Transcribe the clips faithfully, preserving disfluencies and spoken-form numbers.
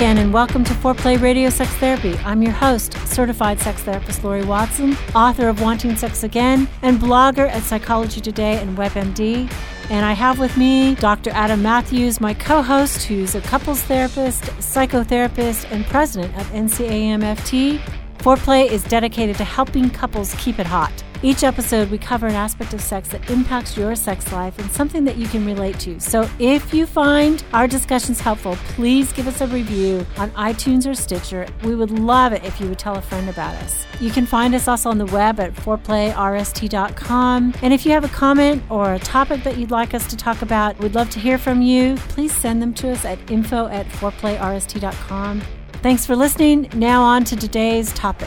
again, and welcome to Foreplay Radio Sex Therapy. I'm your host, certified sex therapist Lori Watson, author of Wanting Sex Again, and blogger at Psychology Today and WebMD. And I have with me Doctor Adam Matthews, my co-host, who's a couples therapist, psychotherapist, and president of N C A M F T. Foreplay is dedicated to helping couples keep it hot. Each episode, we cover an aspect of sex that impacts your sex life and something that you can relate to. So if you find our discussions helpful, please give us a review on iTunes or Stitcher. We would love it if you would tell a friend about us. You can find us also on the web at foreplay r s t dot com. And if you have a comment or a topic that you'd like us to talk about, we'd love to hear from you. Please send them to us at info at foreplay r s t dot com. Thanks for listening. Now on to today's topic.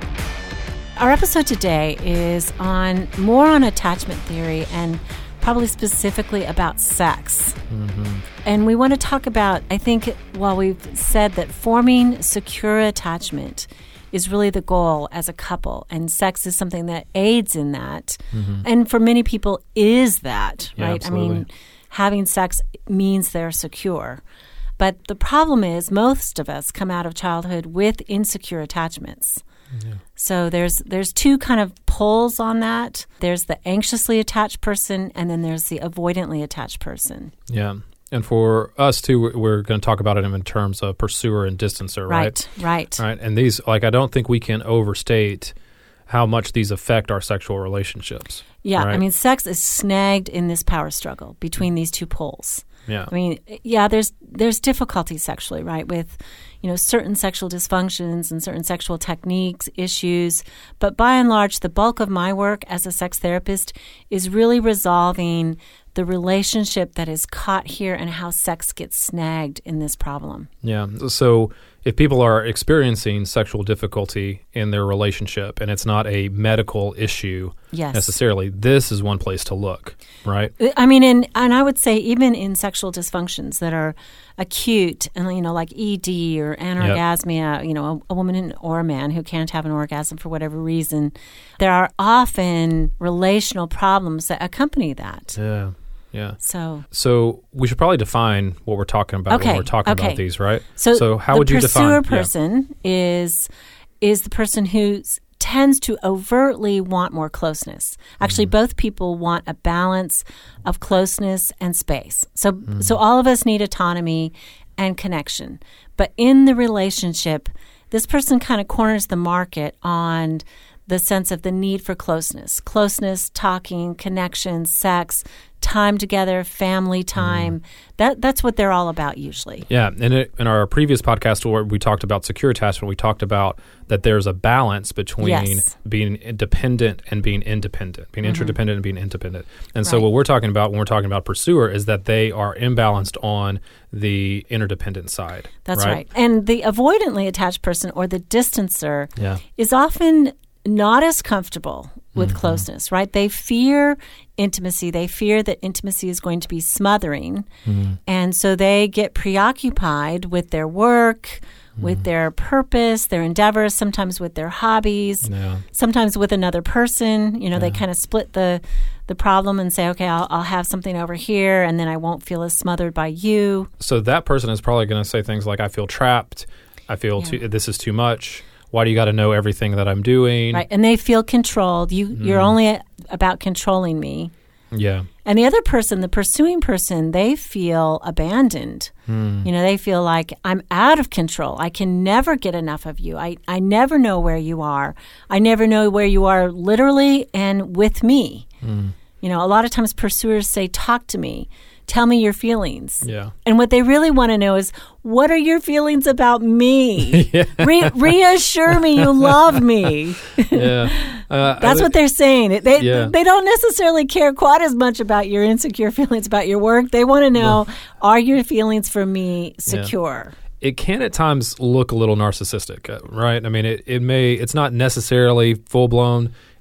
Our episode today is on more on attachment theory and probably specifically about sex. Mm-hmm. And we want to talk about, I think, while we've said that forming secure attachment is really the goal as a couple, and sex is something that aids in that. Mm-hmm. And for many people is that, yeah, right? Absolutely. I mean, having sex means they're secure. But the problem is most of us come out of childhood with insecure attachments. Yeah. So there's there's two kind of poles on that. There's the anxiously attached person, and then there's the avoidantly attached person. Yeah. And for us, too, we're going to talk about it in terms of pursuer and distancer, right? Right, right. Right. And these, like, I don't think we can overstate how much these affect our sexual relationships. Yeah. Right? I mean, sex is snagged in this power struggle between these two poles. Yeah. I mean, yeah, there's there's difficulty sexually, right, with, you know, certain sexual dysfunctions and certain sexual techniques, issues. But by and large, the bulk of my work as a sex therapist is really resolving the relationship that is caught here and how sex gets snagged in this problem. Yeah. So if people are experiencing sexual difficulty in their relationship and it's not a medical issue yes. necessarily, this is one place to look, right? I mean, and, and I would say even in sexual dysfunctions that are acute, and you know, like E D or anorgasmia, yep. you know, a, a woman or a man who can't have an orgasm for whatever reason, there are often relational problems that accompany that. Yeah. Yeah. So, so we should probably define what we're talking about okay, when we're talking okay. about these, right? So, so how would you define? The pursuer person yeah. is is the person who tends to overtly want more closeness. Actually, mm-hmm. both people want a balance of closeness and space. So, mm-hmm. so all of us need autonomy and connection. But in the relationship, this person kind of corners the market on the sense of the need for closeness. Closeness, talking, connection, sex, time together, family time. Mm. That That's what they're all about usually. Yeah. And it, in our previous podcast where we talked about secure attachment, we talked about that there's a balance between yes. being dependent and being independent, being mm-hmm. interdependent and being independent. And so right. what we're talking about when we're talking about pursuer is that they are imbalanced on the interdependent side. That's right. right. And the avoidantly attached person or the distancer yeah. is often not as comfortable with mm-hmm. closeness, right? They fear intimacy. They fear that intimacy is going to be smothering. Mm-hmm. And so they get preoccupied with their work, mm-hmm. with their purpose, their endeavors, sometimes with their hobbies, yeah. sometimes with another person. You know, yeah. they kind of split the the problem and say, okay, I'll, I'll have something over here and then I won't feel as smothered by you. So that person is probably going to say things like, I feel trapped. I feel yeah. too, this is too much. Why do you got to know everything that I'm doing? Right, and they feel controlled. You, mm. You're only a, about controlling me. Yeah. And the other person, the pursuing person, they feel abandoned. Mm. You know, they feel like I'm out of control. I can never get enough of you. I, I never know where you are. I never know where you are literally and with me. Mm. You know, a lot of times pursuers say, talk to me. Tell me your feelings. Yeah. And what they really want to know is, what are your feelings about me? yeah. Re- reassure me you love me. yeah. Uh, That's what they're saying. They yeah. they don't necessarily care quite as much about your insecure feelings about your work. They want to know, well, are your feelings for me secure? Yeah. It can at times look a little narcissistic, right? I mean, it, it may, it's not necessarily full-blown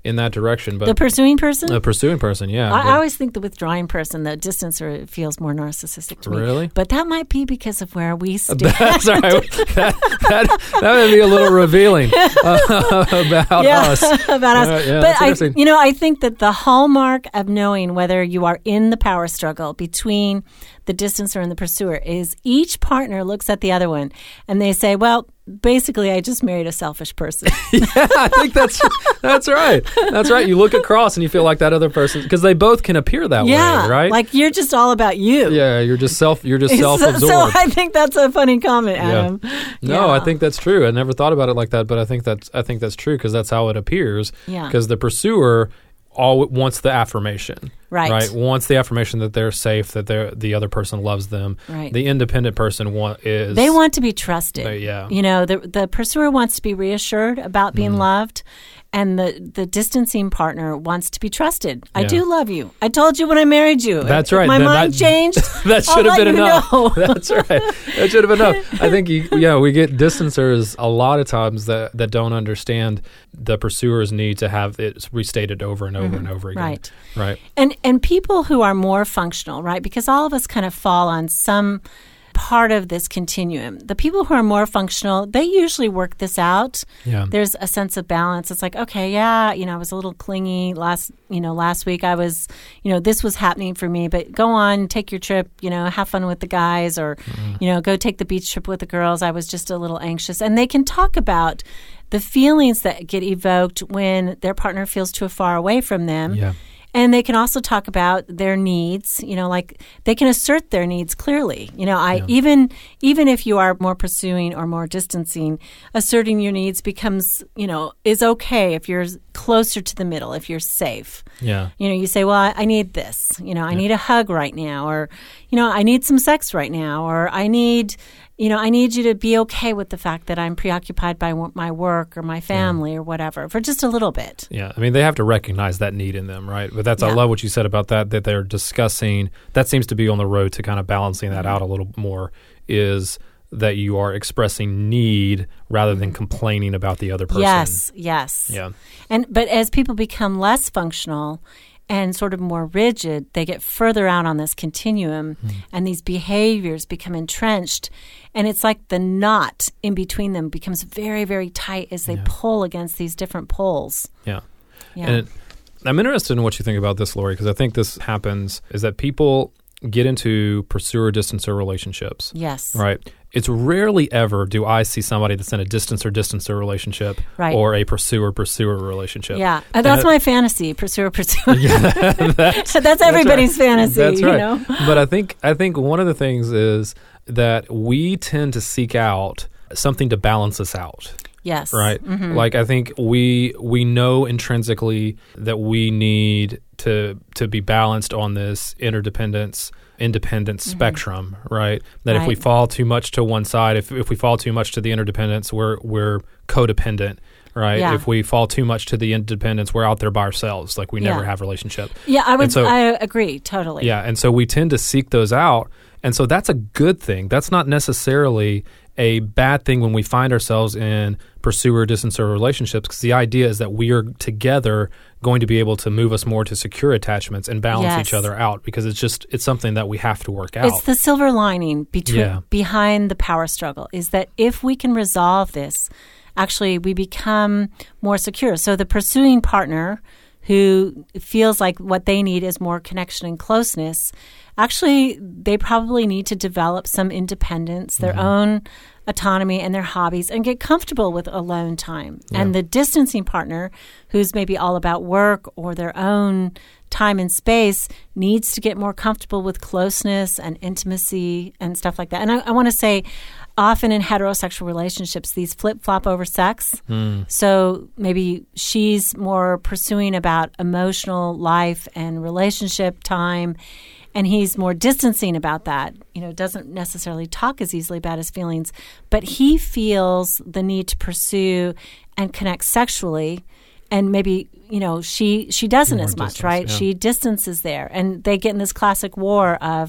in that direction. But the pursuing person? The pursuing person, yeah. I, but, I always think the withdrawing person, the distancer, feels more narcissistic to me. Really? But that might be because of where we stand. That's right. that, that, that would be a little revealing uh, about yeah, us. about us. Uh, yeah, but I, interesting. you know, I think that the hallmark of knowing whether you are in the power struggle between the distancer and the pursuer is each partner looks at the other one and they say, well, basically, I just married a selfish person. Yeah, I think that's that's right. That's right. You look across and you feel like that other person, because they both can appear that yeah, way, right? Like you're just all about you. Yeah, you're just self. You're just self-absorbed. So, so I think that's a funny comment, Adam. Yeah. No, yeah. I think that's true. I never thought about it like that, but I think that's I think that's true because that's how it appears. Yeah. Because the pursuer all wants the affirmation. Right. Right. Wants the affirmation that they're safe, that they're the other person loves them. Right. The independent person want is they want to be trusted. They, yeah. You know, the the pursuer wants to be reassured about being mm. loved, and the, the distancing partner wants to be trusted. I yeah. do love you. I told you when I married you. That's if right. My that, mind that, changed. That should have been enough. Know. That's right. That should have been enough. I think, you, yeah, we get distancers a lot of times that, that don't understand the pursuer's need to have it restated over and over mm-hmm. and over again. Right. Right. And and people who are more functional, right, because all of us kind of fall on some part of this continuum. The people who are more functional, they usually work this out. Yeah. There's a sense of balance. It's like, okay, yeah, you know, I was a little clingy last, you know, last week I was, you know, this was happening for me, but go on, take your trip, you know, have fun with the guys, or, mm-hmm. you know, go take the beach trip with the girls. I was just a little anxious. And they can talk about the feelings that get evoked when their partner feels too far away from them. Yeah. And they can also talk about their needs, you know, like they can assert their needs clearly. You know, I yeah. even even if you are more pursuing or more distancing, asserting your needs becomes, you know, is okay if you're closer to the middle, if you're safe. Yeah. You know, you say, well, I, I need this, you know, I yeah. need a hug right now, or, you know, I need some sex right now, or I need, you know, I need you to be okay with the fact that I'm preoccupied by w- my work or my family yeah. or whatever for just a little bit. Yeah. I mean, they have to recognize that need in them, right? But that's, yeah. I love what you said about that, that they're discussing. That seems to be on the road to kind of balancing that out a little more, is that you are expressing need rather than complaining about the other person. Yes, yes. Yeah. And but as people become less functional and sort of more rigid, they get further out on this continuum, mm. and these behaviors become entrenched. And it's like the knot in between them becomes very, very tight as they yeah. pull against these different poles. Yeah. yeah. And it, I'm interested in what you think about this, Lori, because I think this happens, is that people get into pursuer-distancer relationships. Yes. Right? It's rarely ever do I see somebody that's in a distancer-distancer relationship right. or a pursuer-pursuer relationship. Yeah. Uh, that's and my it, fantasy, pursuer-pursuer. Yeah, that's, that's everybody's that's right. fantasy, that's right. you know? But I think I think one of the things is that we tend to seek out something to balance us out. Yes. Right? Mm-hmm. Like, I think we we know intrinsically that we need to to be balanced on this interdependence independence mm-hmm. spectrum, right? That right. if we fall too much to one side, if if we fall too much to the interdependence, we're we're codependent, right? Yeah. If we fall too much to the independence, we're out there by ourselves, like we yeah. never have a relationship. Yeah, I would so, I agree totally. Yeah, and so we tend to seek those out, and so that's a good thing. That's not necessarily a bad thing when we find ourselves in pursuer distancer relationships, because the idea is that we are together going to be able to move us more to secure attachments and balance yes. each other out, because it's just it's something that we have to work out. It's the silver lining between yeah. behind the power struggle, is that if we can resolve this, actually we become more secure. So the pursuing partner who feels like what they need is more connection and closeness, actually they probably need to develop some independence, their mm-hmm. own autonomy and their hobbies, and get comfortable with alone time. Yeah. And the distancing partner, who's maybe all about work or their own time and space, needs to get more comfortable with closeness and intimacy and stuff like that. And I, I want to say, often in heterosexual relationships, these flip-flop over sex. Mm. So maybe she's more pursuing about emotional life and relationship time, and he's more distancing about that, you know, doesn't necessarily talk as easily about his feelings, but he feels the need to pursue and connect sexually. And maybe, you know, she she doesn't more as much, distance, right? Yeah. She distances there. And they get in this classic war of,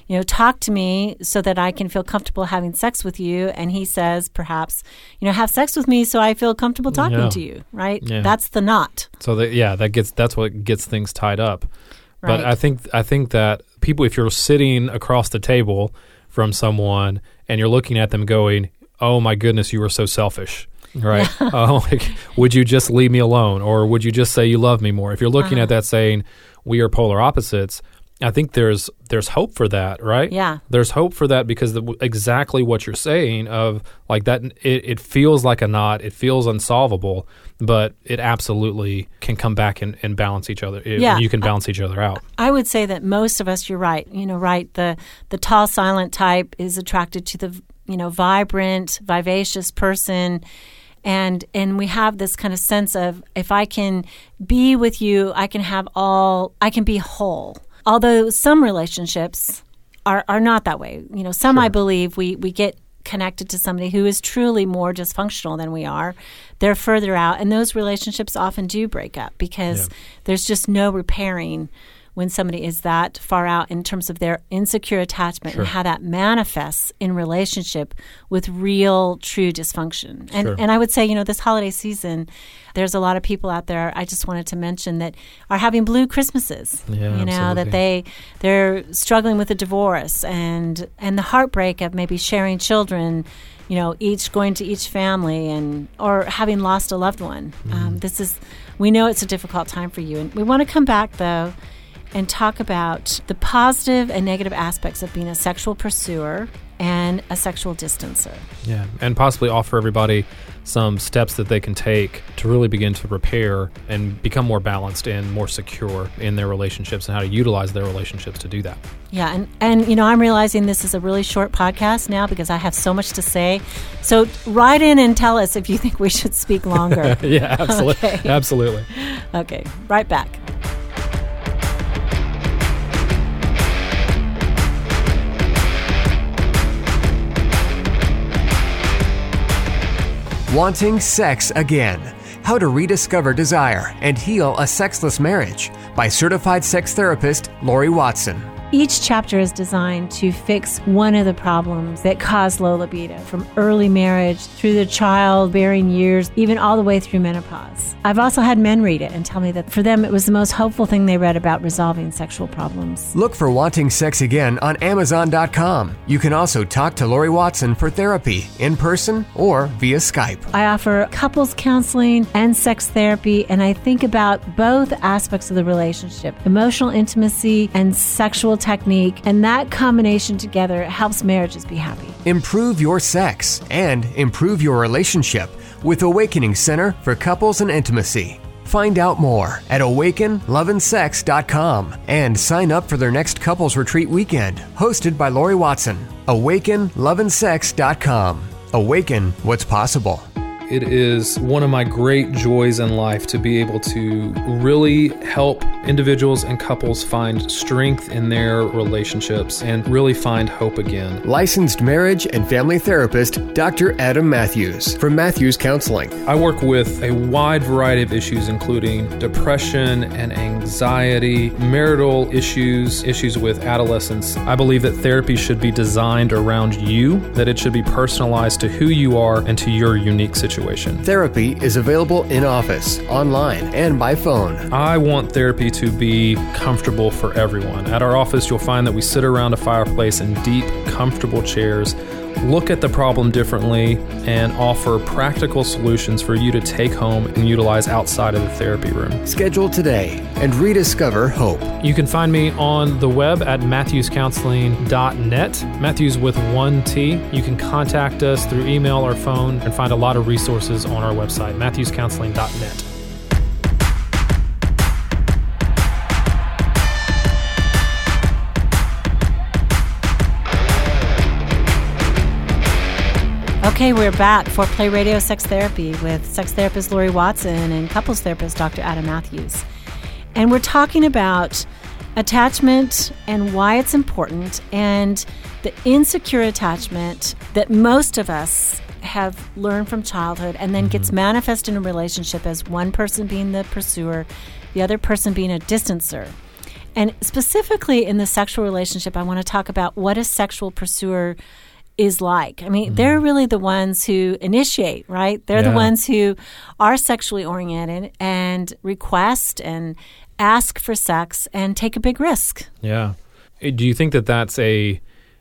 you know, talk to me so that I can feel comfortable having sex with you. And he says, perhaps, you know, have sex with me so I feel comfortable talking yeah. to you, right? Yeah. That's the knot. So that, yeah, that gets that's what gets things tied up. Right. But I think I think that people, if you're sitting across the table from someone and you're looking at them going, oh my goodness, you are so selfish. Right. Oh, like, would you just leave me alone, or would you just say you love me more? If you're looking uh-huh. at that saying we are polar opposites, I think there's there's hope for that, right? Yeah. There's hope for that because the, exactly what you're saying of like that, it, it feels like a knot, it feels unsolvable, but it absolutely can come back and, and balance each other. It, yeah. You can balance each other out. I would say that most of us, you're right, you know, right, the the tall, silent type is attracted to the, you know, vibrant, vivacious person. And and we have this kind of sense of, if I can be with you, I can have all, I can be whole. Although some relationships are, are not that way. You know, some Sure. I believe we, we get connected to somebody who is truly more dysfunctional than we are. They're further out. And those relationships often do break up because Yeah. there's just no repairing when somebody is that far out in terms of their insecure attachment Sure. and how that manifests in relationship with real, true dysfunction. And Sure. and I would say, you know, this holiday season, there's a lot of people out there, I just wanted to mention, that are having blue Christmases. Yeah, you know, absolutely. that they, they're struggling with a divorce and, and the heartbreak of maybe sharing children, you know, each going to each family, and or having lost a loved one. Mm. Um, this is, we know it's a difficult time for you. And we want to come back, though, and talk about the positive and negative aspects of being a sexual pursuer and a sexual distancer. Yeah, and possibly offer everybody some steps that they can take to really begin to repair and become more balanced and more secure in their relationships, and how to utilize their relationships to do that. Yeah, and, and you know, I'm realizing this is a really short podcast now because I have so much to say. So write in and tell us if you think we should speak longer. Yeah, absolutely. Okay. Absolutely. Okay, right back. Wanting Sex Again: How to Rediscover Desire and Heal a Sexless Marriage by certified sex therapist Lori Watson. Each chapter is designed to fix one of the problems that cause low libido, from early marriage through the childbearing years, even all the way through menopause. I've also had men read it and tell me that for them it was the most hopeful thing they read about resolving sexual problems. Look for Wanting Sex Again on Amazon dot com. You can also talk to Lori Watson for therapy in person or via Skype. I offer couples counseling and sex therapy, and I think about both aspects of the relationship, emotional intimacy and sexual technique, and that combination together helps marriages be happy. Improve your sex and improve your relationship with Awakening Center for Couples and Intimacy. Find out more at awaken love and sex dot com and sign up for their next couples retreat weekend, hosted by Lori Watson. awaken love and sex dot com. Awaken what's possible. It is one of my great joys in life to be able to really help individuals and couples find strength in their relationships and really find hope again. Licensed marriage and family therapist Doctor Adam Matthews from Matthews Counseling. I work with a wide variety of issues, including depression and anxiety, marital issues, issues with adolescence. I believe that therapy should be designed around you, that it should be personalized to who you are and to your unique situation. Therapy is available in office, online, and by phone. I want therapy to be comfortable for everyone. At our office, you'll find that we sit around a fireplace in deep, comfortable chairs, look at the problem differently, and offer practical solutions for you to take home and utilize outside of the therapy room. Schedule today and rediscover hope. You can find me on the web at matthews counseling dot net, Matthews with one T. You can contact us through email or phone and find a lot of resources on our website, matthews counseling dot net. Okay, we're back for Play Radio Sex Therapy with sex therapist Lori Watson and couples therapist Doctor Adam Matthews. And we're talking about attachment and why it's important, and the insecure attachment that most of us have learned from childhood and then gets manifest in a relationship as one person being the pursuer, the other person being a distancer. And specifically in the sexual relationship, I want to talk about what a sexual pursuer is like. I mean, mm. they're really the ones who initiate, right? They're yeah. the ones who are sexually oriented and request and ask for sex and take a big risk. Yeah. Do you think that that's a,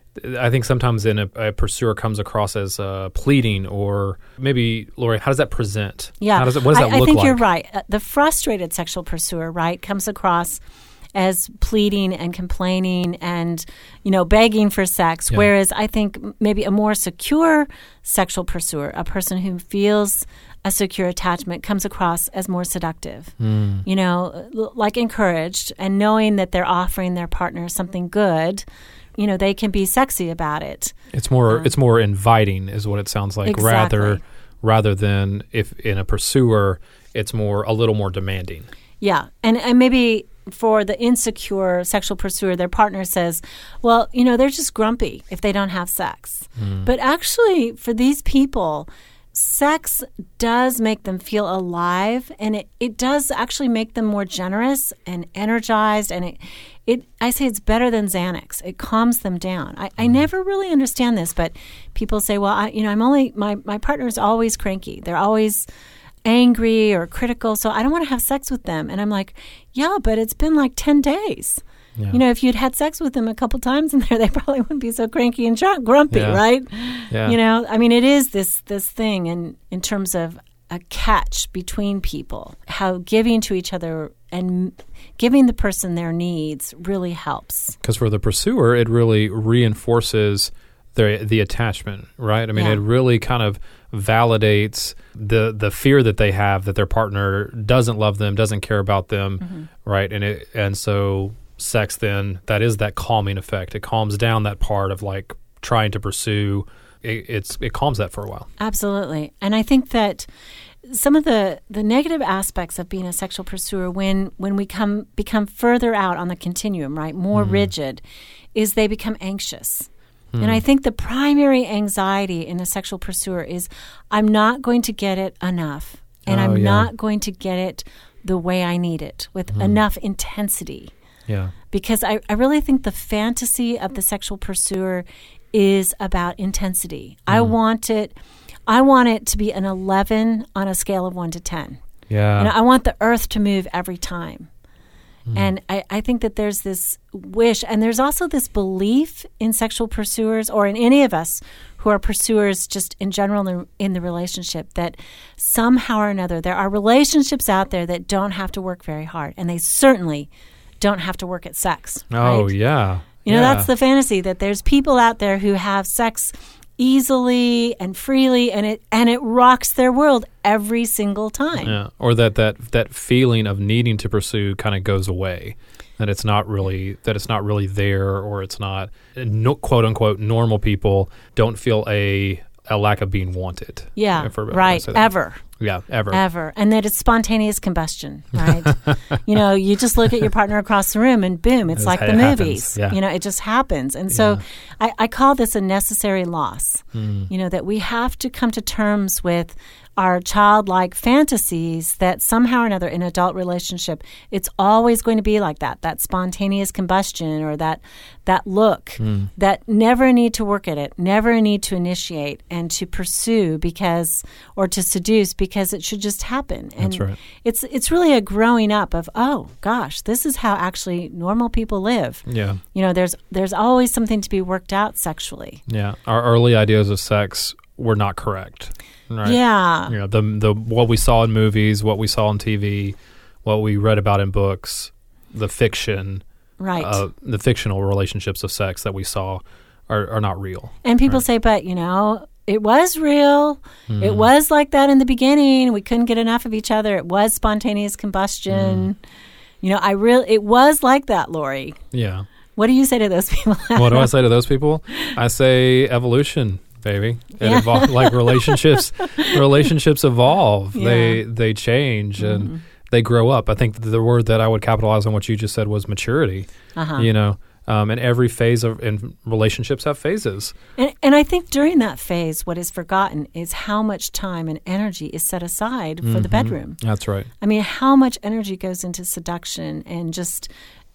I think sometimes in a, a pursuer comes across as uh, pleading, or maybe, Lori, how does that present? Yeah. How does it, what does that I, look like? I think like? You're right. Uh, the frustrated sexual pursuer, right, comes across as pleading and complaining and, you know, begging for sex. Yeah. Whereas I think maybe a more secure sexual pursuer, a person who feels a secure attachment, comes across as more seductive, mm. you know, like encouraged, and knowing that they're offering their partner something good, you know, they can be sexy about it. It's more, um, it's more inviting is what it sounds like, exactly. rather, rather than if in a pursuer, it's more, a little more demanding. Yeah. And, and maybe for the insecure sexual pursuer, their partner says, well, you know, they're just grumpy if they don't have sex. Mm. But actually, for these people, sex does make them feel alive, and it, it does actually make them more generous and energized. And it, it I say it's better than Xanax. It calms them down. I, mm. I never really understand this, but people say, well, I, you know, I'm only, my, my partner's always cranky. They're always angry or critical, so I don't want to have sex with them. And I'm like, yeah, but it's been like ten days. Yeah. You know, if you'd had sex with them a couple times in there, they probably wouldn't be so cranky and grumpy, yeah. right? Yeah. You know, I mean, it is this this thing in, in terms of a catch between people, how giving to each other and giving the person their needs really helps. Because for the pursuer, it really reinforces the the attachment, right? I mean, yeah. it really kind of validates the the fear that they have that their partner doesn't love them, doesn't care about them, mm-hmm. right? And it and so sex then, that is that calming effect. It calms down that part of like trying to pursue. It, it's it calms that for a while. Absolutely. And I think that some of the, the negative aspects of being a sexual pursuer when when we come become further out on the continuum, right, more mm. rigid, is they become anxious. And I think the primary anxiety in a sexual pursuer is, I'm not going to get it enough, and oh, I'm yeah. not going to get it the way I need it, with mm. enough intensity. Yeah. Because I, I really think the fantasy of the sexual pursuer is about intensity. Mm. I want it I want it to be an eleven on a scale of one to ten. Yeah. And I want the earth to move every time. Mm. And I, I think that there's this wish, and there's also this belief in sexual pursuers, or in any of us who are pursuers just in general in the, in the relationship, that somehow or another there are relationships out there that don't have to work very hard, and they certainly don't have to work at sex. Oh, right? yeah. You know, yeah. that's the fantasy, that there's people out there who have sex easily and freely, and it and it rocks their world every single time. Yeah. Or that, that that feeling of needing to pursue kind of goes away. That it's not really that it's not really there, or it's not no, quote unquote normal people don't feel a a lack of being wanted. Yeah, right. Ever. Yeah, ever. Ever. And that it's spontaneous combustion, right? You know, you just look at your partner across the room and boom, it's, it's like the it movies. Yeah. You know, it just happens. And so yeah. I, I call this a necessary loss. Mm. You know, that we have to come to terms with our childlike fantasies that somehow or another in an adult relationship, it's always going to be like that, that spontaneous combustion, or that that look, mm. that never need to work at it, never need to initiate and to pursue because, or to seduce because it should just happen. And That's right. it's it's really a growing up of, oh gosh, this is how actually normal people live. Yeah. You know, there's there's always something to be worked out sexually. Yeah. Our early ideas of sex were not correct. Right. Yeah. You know, the the what we saw in movies, what we saw on T V, what we read about in books, the fiction, right? Uh, the fictional relationships of sex that we saw are, are not real. And people right? say, but you know, it was real. Mm. It was like that in the beginning. We couldn't get enough of each other. It was spontaneous combustion. Mm. You know, I really it was like that, Lori. Yeah. What do you say to those people? What do I say to those people? I say evolution. Baby, it yeah. evol- like relationships. relationships evolve. Yeah. They they change mm-hmm. and they grow up. I think the word that I would capitalize on what you just said was maturity. Uh-huh. You know, um, and every phase of in relationships have phases. And, and I think during that phase, what is forgotten is how much time and energy is set aside for mm-hmm. the bedroom. That's right. I mean, how much energy goes into seduction and just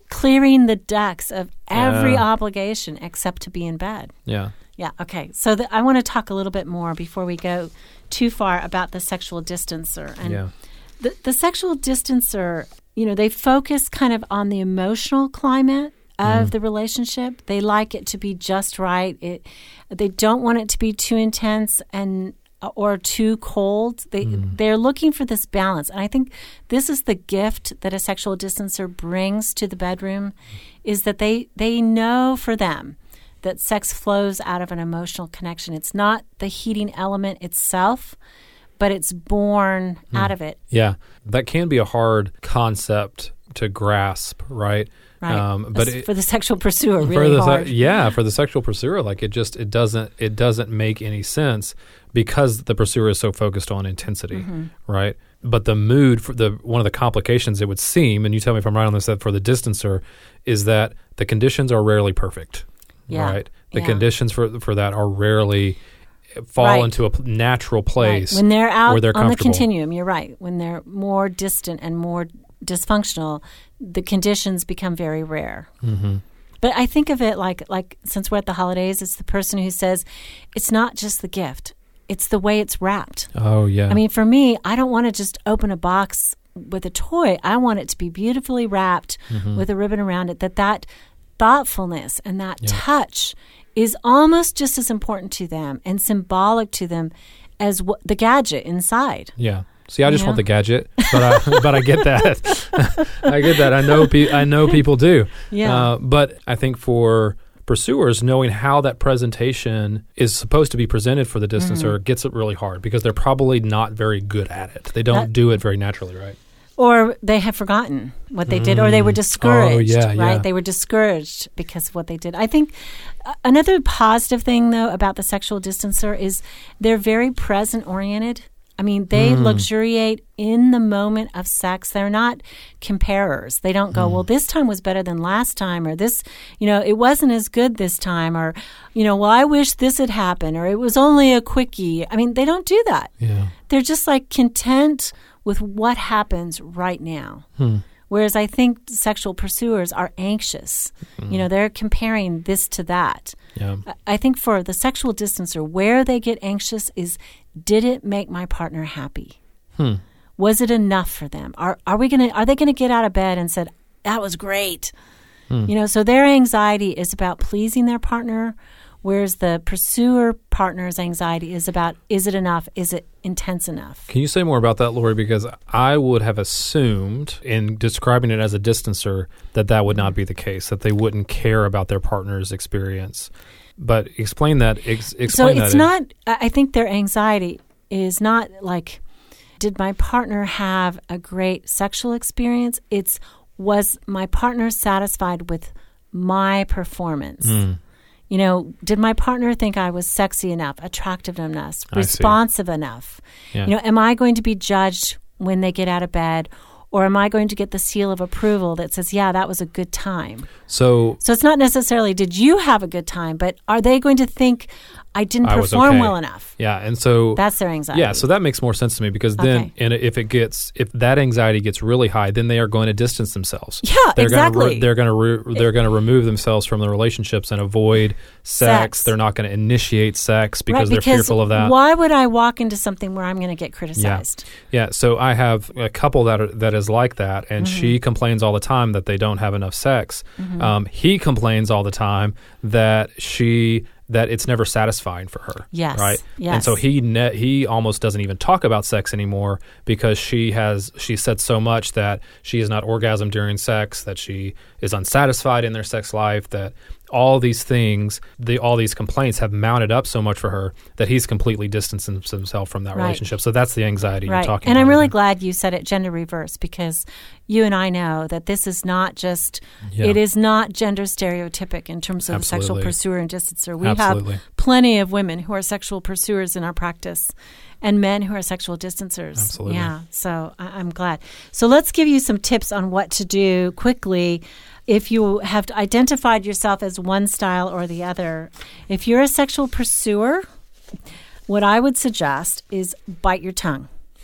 clearing the decks of every Yeah. obligation except to be in bed. Yeah. Yeah, okay. So the, I want to talk a little bit more before we go too far about the sexual distancer. And Yeah. the, the sexual distancer, you know, they focus kind of on the emotional climate of Mm. the relationship. They like it to be just right. It, they don't want it to be too intense and or too cold. They Mm. they're looking for this balance. And I think this is the gift that a sexual distancer brings to the bedroom, is that they they know for them that sex flows out of an emotional connection. It's not the heating element itself, but it's born Mm. out of it. Yeah. That can be a hard concept to grasp, right? Right. Um, but That's it, for the sexual pursuer, for really the, hard. yeah, for the sexual pursuer, like it just it doesn't it doesn't make any sense because the pursuer is so focused on intensity, Mm-hmm. right? But the mood for the one of the complications, it would seem, and you tell me if I'm right on this, that for the distancer is that the conditions are rarely perfect, Yeah. right? The Yeah. conditions for for that are rarely fall Right. into a p- natural place Right. When they're out where they're on the comfortable. continuum, you're right. When they're more distant and more dysfunctional, the conditions become very rare. Mm-hmm. But I think of it like, like since we're at the holidays, it's the person who says, it's not just the gift, it's the way it's wrapped. Oh yeah. I mean, for me, I don't want to just open a box with a toy. I want it to be beautifully wrapped Mm-hmm. with a ribbon around it, that that thoughtfulness and that Yeah. touch is almost just as important to them and symbolic to them as what, the gadget inside. Yeah. See, I just Yeah. want the gadget, but I but I get that. I get that. I know pe- I know people do. Yeah. Uh, but I think for pursuers, knowing how that presentation is supposed to be presented for the distancer Mm-hmm. gets it really hard because they're probably not very good at it. They don't That- do it very naturally, right? Or they have forgotten what they did, or they were discouraged, Oh, yeah, right? yeah. They were discouraged because of what they did. I think uh, another positive thing, though, about the sexual distancer is they're very present-oriented. I mean, they Mm. luxuriate in the moment of sex. They're not comparers. They don't go, Mm. well, this time was better than last time, or this, you know, it wasn't as good this time, or, you know, well, I wish this had happened, or it was only a quickie. I mean, they don't do that. Yeah. They're just like content with what happens right now. Hmm. Whereas I think sexual pursuers are anxious. Mm. You know, they're comparing this to that. Yeah. I- I think for the sexual distancer, where they get anxious is, did it make my partner happy? Hmm. Was it enough for them? Are are we gonna are they gonna get out of bed and said, that was great? Hmm. You know, so their anxiety is about pleasing their partner, whereas the pursuer partner's anxiety is about, is it enough? Is it intense enough? Can you say more about that, Lori? Because I would have assumed in describing it as a distancer that that would not be the case, that they wouldn't care about their partner's experience. But explain that. Ex- explain So that it's in- not, I I think their anxiety is not like, did my partner have a great sexual experience? It's, was my partner satisfied with my performance? Mm. You know, did my partner think I was sexy enough, attractive enough, I see. responsive enough? Yeah. You know, am I going to be judged when they get out of bed? Or am I going to get the seal of approval that says, yeah, that was a good time? So So it's not necessarily, did you have a good time, but are they going to think I didn't I was perform okay. well enough? yeah, and so That's their anxiety. yeah, so that makes more sense to me because then, Okay. and if it gets, if that anxiety gets really high, then they are going to distance themselves. Yeah, they're exactly. Gonna re- they're going to re- they're going to remove themselves from the relationships and avoid sex. Sex. They're not going to initiate sex because Right, they're because fearful of that. Why would I walk into something where I'm going to get criticized? Yeah, so I have a couple that are, that is like that, and Mm-hmm. she complains all the time that they don't have enough sex. Um, he complains all the time that she that it's never satisfying for her. Yes, right. yes. And so he ne- he almost doesn't even talk about sex anymore because she has she said so much that she is not orgasmed during sex, that she is unsatisfied in their sex life, that all these things, the all these complaints have mounted up so much for her that he's completely distanced himself from that Right. relationship. So that's the anxiety Right. you're talking And about. I'm really I think. glad you said it gender reverse, because you and I know that this is not just, Yeah. it is not gender stereotypic in terms of the sexual Absolutely. pursuer and distancer. We Absolutely. have plenty of women who are sexual pursuers in our practice and men who are sexual distancers. Absolutely. Yeah, so I- I'm glad. So let's give you some tips on what to do quickly if you have identified yourself as one style or the other. If you're a sexual pursuer, what I would suggest is bite your tongue.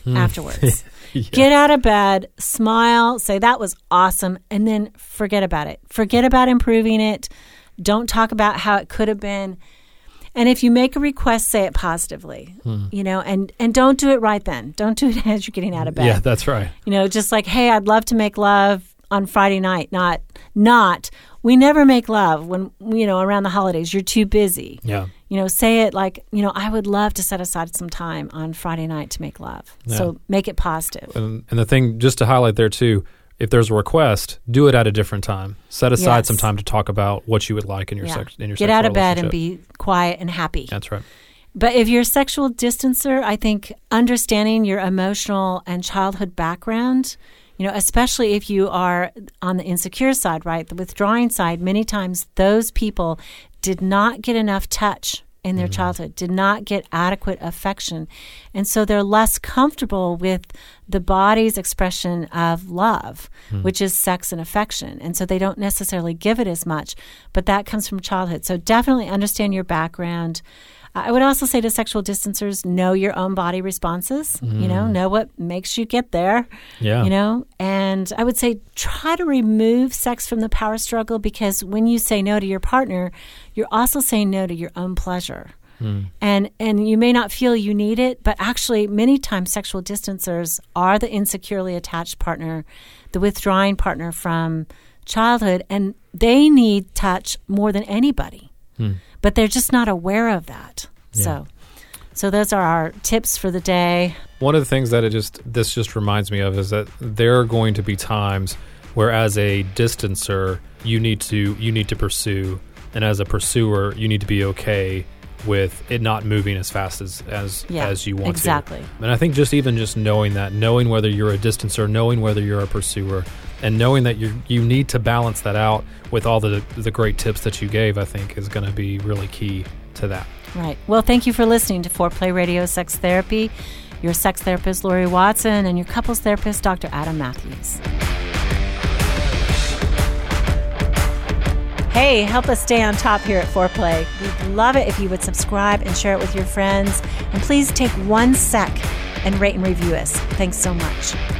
mm. afterwards. yeah. Get out of bed, smile, say that was awesome, and then forget about it. Forget about improving it. Don't talk about how it could have been. And if you make a request, say it positively, hmm. you know, and, and don't do it right then. Don't do it as you're getting out of bed. Yeah, that's right. You know, just like, hey, I'd love to make love on Friday night. Not, not, we never make love when, you know, around the holidays. You're too busy. Yeah. You know, say it like, you know, I would love to set aside some time on Friday night to make love. Yeah. So make it positive. And, and the thing, just to highlight there too, if there's a request, do it at a different time. Set aside yes. some time to talk about what you would like in your yeah. sex in your Get out of bed and be quiet and happy. That's right. But if you're a sexual distancer, I think understanding your emotional and childhood background, you know, especially if you are on the insecure side, right, the withdrawing side, many times those people did not get enough touch in their mm-hmm. childhood, did not get adequate affection. And so they're less comfortable with the body's expression of love, mm. which is sex and affection. And so they don't necessarily give it as much, but that comes from childhood. So definitely understand your background. I would also say to sexual distancers, know your own body responses, mm. you know, know what makes you get there, yeah. you know, and I would say try to remove sex from the power struggle, because when you say no to your partner, you're also saying no to your own pleasure. Mm. And and you may not feel you need it, but actually many times sexual distancers are the insecurely attached partner, the withdrawing partner from childhood, and they need touch more than anybody. Mm. But they're just not aware of that. Yeah. So so those are our tips for the day. One of the things that it just this just reminds me of is that there are going to be times where as a distancer you need to you need to pursue, and as a pursuer you need to be okay with it not moving as fast as as, yeah, as you want exactly. to. And I think just even just knowing that, knowing whether you're a distancer, knowing whether you're a pursuer, and knowing that you you need to balance that out with all the the great tips that you gave, I think is going to be really key to that. Right. Well, thank you for listening to Foreplay Radio Sex Therapy. Your sex therapist, Lori Watson, and your couples therapist, Doctor Adam Matthews. Hey, help us stay on top here at Foreplay. We'd love it if you would subscribe and share it with your friends. And please take one sec and rate and review us. Thanks so much.